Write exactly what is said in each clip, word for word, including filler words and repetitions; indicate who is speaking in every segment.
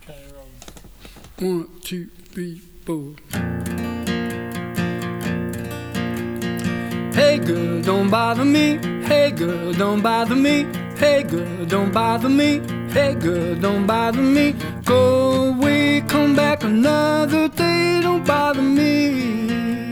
Speaker 1: One, two, three, four. Hey girl, don't bother me. Hey girl, don't bother me. Hey girl, don't bother me. Hey girl, don't bother me. Go away, come back another day. Don't bother me.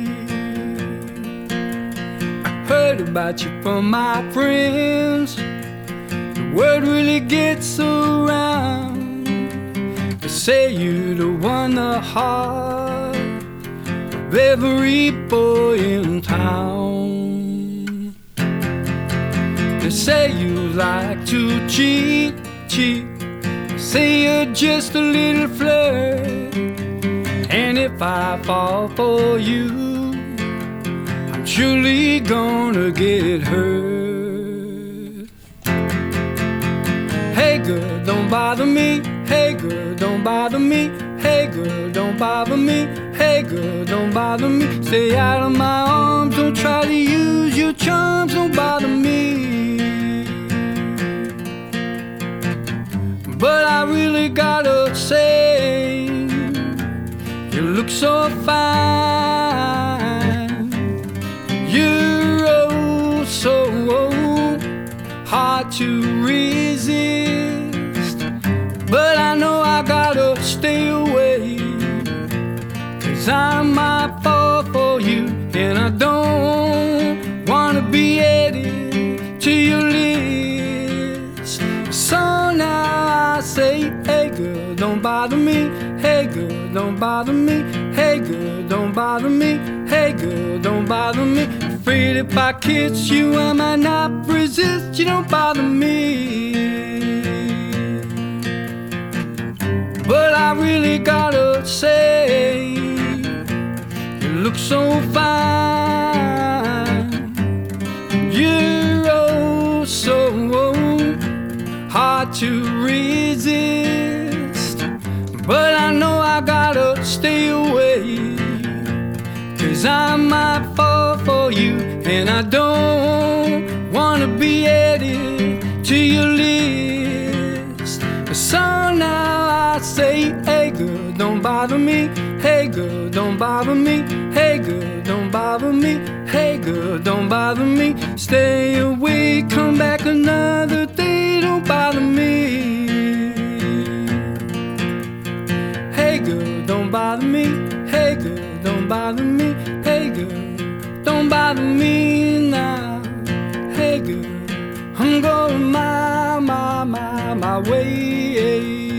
Speaker 1: I heard about you from my friends. The word really gets around. They say you're the one, the heart of every boy in town. They say you like to cheat, cheat. They say you're just a little flirt. And if I fall for you, I'm surely gonna get hurt. Hey girl, don't bother me. Hey girl, don't bother me. Hey girl, don't bother me. Hey girl, don't bother me. Stay out of my arms, don't try to use your charms. Don't bother me. But I really gotta say, you look so fine. You're oh so hard to resist. But I know I gotta stay away, 'cause I might fall for you. And I don't wanna be added to your list. So now I say, hey girl, don't bother me. Hey girl, don't bother me. Hey girl, don't bother me. Hey girl, don't bother me. Afraid if I kiss you I might not resist. You don't bother me. But I really gotta say, you look so fine. You're oh so hard to resist. But I know I gotta stay away, 'cause I might fall for you. And I don't wanna be added to your list. So now I say, hey girl, don't bother me. Hey girl, don't bother me. Hey girl, don't bother me. Hey girl, don't bother me. Stay away, come back another day. Don't bother me. Hey girl, don't bother me. Hey girl, don't bother me. Hey girl, don't bother me now. Hey girl, I'm going my, my, my, my way.